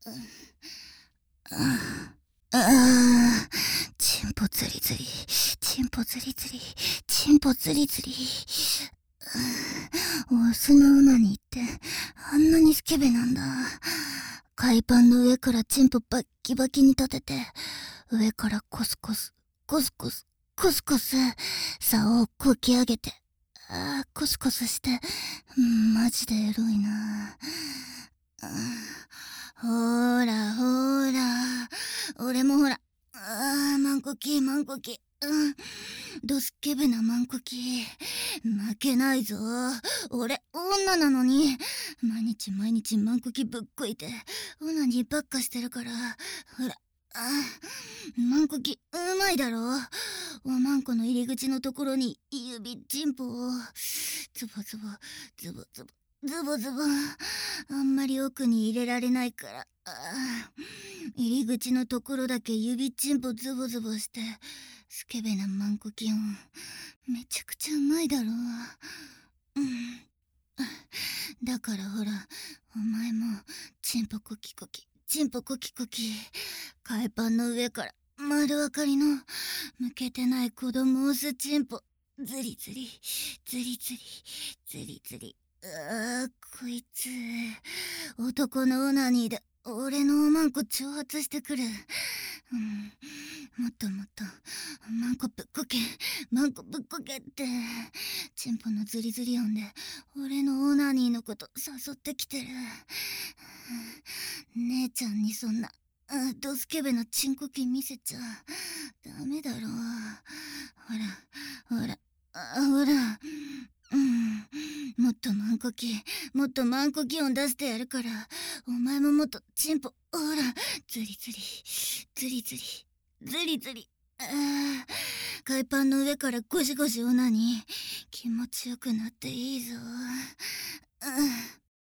チンポズリズリ、チンポズリズリ、チンポズリズリ。オスのオナニーってあんなにスケベなんだ。海パンの上からチンポバッキバキに立てて、上からコスコス、コスコス、コスコス、竿をこき上げて、コスコスして、マジでエロいな。ほーらほーら、俺もほら、マンコキマンコキ、ドスケベなマンコキ、負けないぞ。俺女なのに毎日毎日マンコキぶっこいてオナニーばっかしてるから、ほら、マンコキうまいだろ。おまんこの入り口のところに指チンポをズボズボズボズボズボズボ、あんまり奥に入れられないから、入り口のところだけ指チンポズボズボして、スケベなマンコキ音めちゃくちゃうまいだろ。だからほら、お前もチンポコキコキチンポコキコキ、海パンの上から丸分かりの向けてない子供オスチンポズリズリズリズリズリズリ。こいつ男のオナニーで俺のおまんこ挑発してくる。もっともっとマンコぶっこけマンコぶっこけって、チンポのズリズリ音で俺のオナニーのこと誘ってきてる。姉ちゃんにそんなドスケベなチンコキ見せちゃダメだろ。ほらほらほら、もっとマンコキもっとマンコキ音出してやるから、お前ももっとチンポほらズリズリズリズリズリズリ。海パンの上からゴシゴシオナニー気持ちよくなっていいぞ。